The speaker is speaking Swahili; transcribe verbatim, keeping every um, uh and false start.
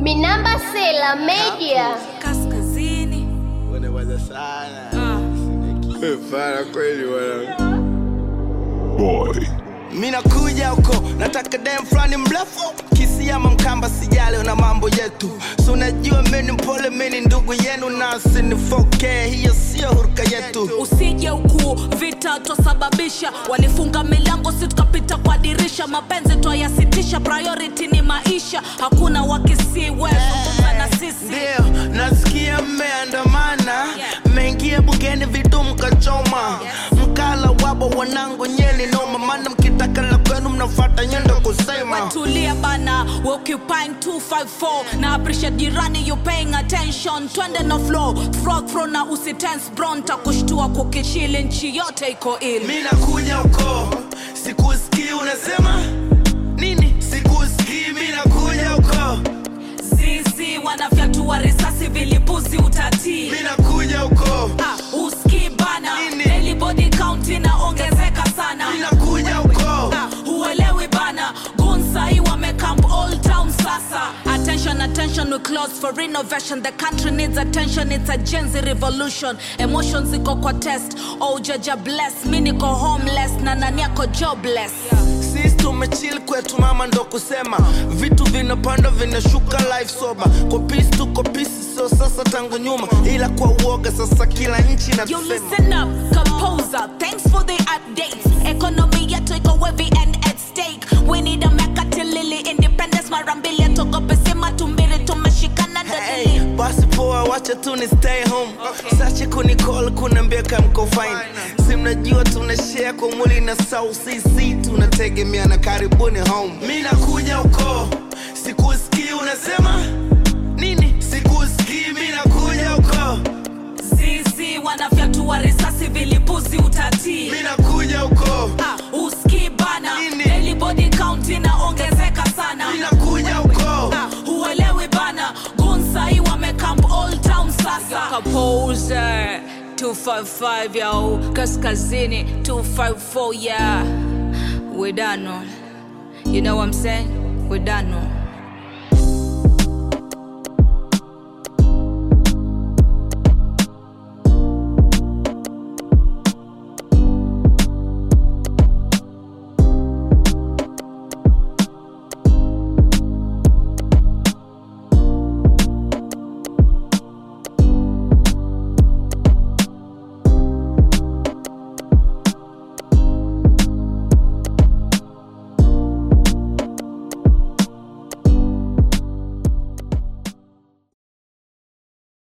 Minamba Sela Media Kaskazini Wanawaza sana uh. Fara kweli wana Boy Mina kuja uko, nataka dem flani mrefu Kisi ama mkamba sijali una mambo yetu So unajua meni mpole meni ndugu yenu Nasi ni four K, hiyo siyo huruka yetu Usije uku, vita tosababisha Walifunga milango si tukapita kwa dirisha Mapenzi twayasitisha, priority ni maisha Hakuna wakisi wewe na sisi Ndio, nasikia mmeandamana yeah. Mengia bugeni vitu mkachoma yeah. Mkala wabo wanangu nyeli noma Mana mkitaka la kwenu mnafata nyendo kusema Tulia bana, we occupying two five four Na appreciate jirani you paying attention Twende na flow, frog throw na usitense bron Takushtua kukishili nchi yote iko ill Mina kuja uko, sikusikii unasema Nini? Sikusikii mina kuja uko Zizi wanafyatua risasi vilipuzi utatii Mina kuja uko ah, uski bana Nini? Daily body count inaongezeka sana Mina kuja uko ah, huelewi bana Gunsai wamecamp all town sasa Attention, attention, we close for renovation The country needs attention, it's a Gen Z revolution Emotions iko kwa test, oh jaja bless Mi niko homeless, na nani yako jobless Sisi tumechill kwetu mama ndo kusema Vitu vinapanda vinashuka life sober Kwa peace tuko peace so sasa tangu nyuma Ila kwa uoga sasa kila nchi na You tusema listen up, composer, thanks for the updates Economy yetu iko heavy and at stake We need a mekatilili, independence marambili Togo pesima tumbiri tumeshikana Hey, dadili basi poa wacha tu ni stay home okay. Sache kunicall kunambia kama mko fine Si mnajua tunashare kwa mwili na South C C Tunategemea na karibuni home Mina kuja uko, sikusikii unasema Nini? Sikusikii mina kuja uko Zizi wanafyatua risasi vilipuzi utatii Mina kuja uko ah, uski bana Nini? Daily body count inaongezeka sana Mina kuja uko ah, huelewi bana Gunsai wamecamp all town sasa Composer two five five yo Kaskazini two five four yeah We done on You know what I'm saying? We done on